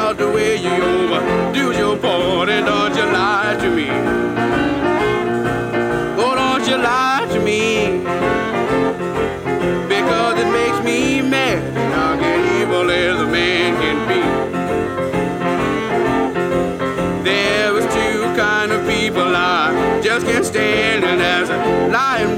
about the way you overdo your part, and don't you lie to me. Oh, don't you lie to me, because it makes me mad how evil as a man can be. There was two kind of people I just can't stand, and as a lying